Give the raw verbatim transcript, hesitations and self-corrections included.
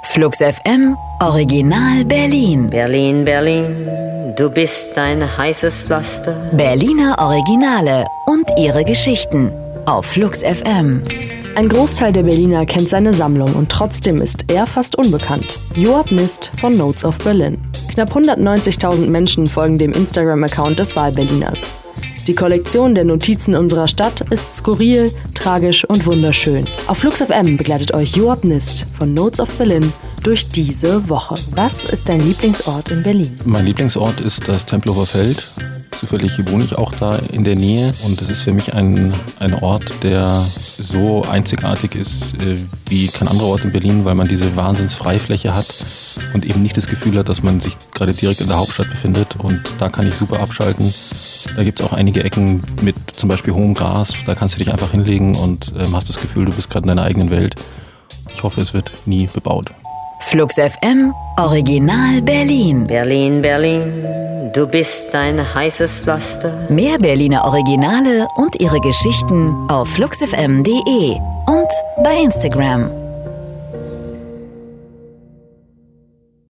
Flux F M Original Berlin. Berlin, Berlin, du bist ein heißes Pflaster. Berliner Originale und ihre Geschichten auf Flux F M. Ein Großteil der Berliner kennt seine Sammlung und trotzdem ist er fast unbekannt. Joab Nist von Notes of Berlin. Knapp hundertneunzigtausend Menschen folgen dem Instagram-Account des Wahlberliners. Die Kollektion der Notizen unserer Stadt ist skurril, tragisch und wunderschön. Auf Flux F M begleitet euch Joab Nist von Notes of Berlin durch diese Woche. Was ist dein Lieblingsort in Berlin? Mein Lieblingsort ist das Tempelhofer Feld. Zufällig wohne ich auch da in der Nähe und es ist für mich ein, ein Ort, der so einzigartig ist äh, wie kein anderer Ort in Berlin, weil man diese Wahnsinnsfreifläche hat und eben nicht das Gefühl hat, dass man sich gerade direkt in der Hauptstadt befindet, und da kann ich super abschalten. Da gibt es auch einige Ecken mit zum Beispiel hohem Gras, da kannst du dich einfach hinlegen und ähm, hast das Gefühl, du bist gerade in deiner eigenen Welt. Ich hoffe, es wird nie bebaut. Flux F M Original Berlin. Berlin, Berlin, du bist ein heißes Pflaster. Mehr Berliner Originale und ihre Geschichten auf flux f m punkt d e und bei Instagram.